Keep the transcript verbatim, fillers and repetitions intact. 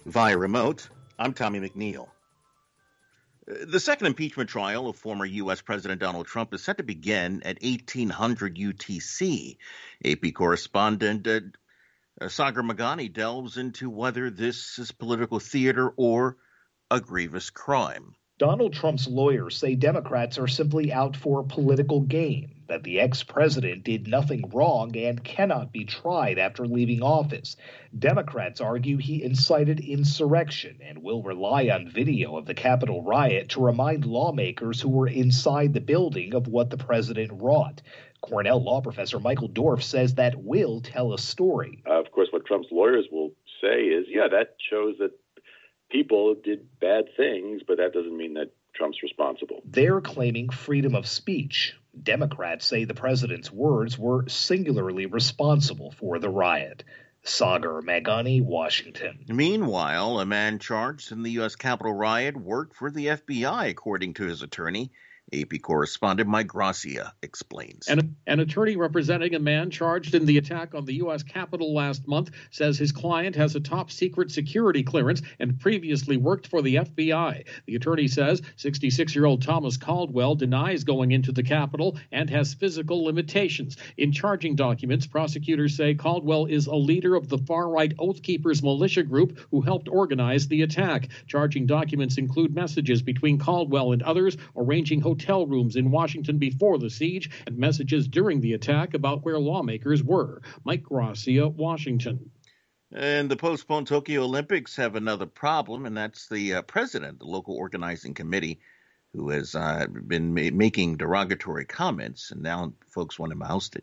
Via remote, I'm Tommy McNeil. The second impeachment trial of former U S. President Donald Trump is set to begin at eighteen hundred U T C. A P correspondent uh, Sagar Meghani delves into whether this is political theater or a grievous crime. Donald Trump's lawyers say Democrats are simply out for political gain, that the ex-president did nothing wrong and cannot be tried after leaving office. Democrats argue he incited insurrection and will rely on video of the Capitol riot to remind lawmakers who were inside the building of what the president wrought. Cornell law professor Michael Dorf says that will tell a story. Uh, of course, what Trump's lawyers will say is, yeah, that shows that people did bad things, but that doesn't mean that Trump's responsible. They're claiming freedom of speech. Democrats say the president's words were singularly responsible for the riot. Sagar Meghani, Washington. Meanwhile, a man charged in the U S. Capitol riot worked for the F B I, according to his attorney. A P correspondent Mike Gracia explains. An, an attorney representing a man charged in the attack on the U S. Capitol last month says his client has a top-secret security clearance and previously worked for the F B I. The attorney says sixty-six-year-old Thomas Caldwell denies going into the Capitol and has physical limitations. In charging documents, prosecutors say Caldwell is a leader of the far-right Oath Keepers militia group who helped organize the attack. Charging documents include messages between Caldwell and others arranging hotel rooms in Washington before the siege and messages during the attack about where lawmakers were. Mike Gracia, Washington. And the postponed Tokyo Olympics have another problem, and that's the uh, president, the local organizing committee, who has uh, been ma- making derogatory comments, and now folks want him ousted.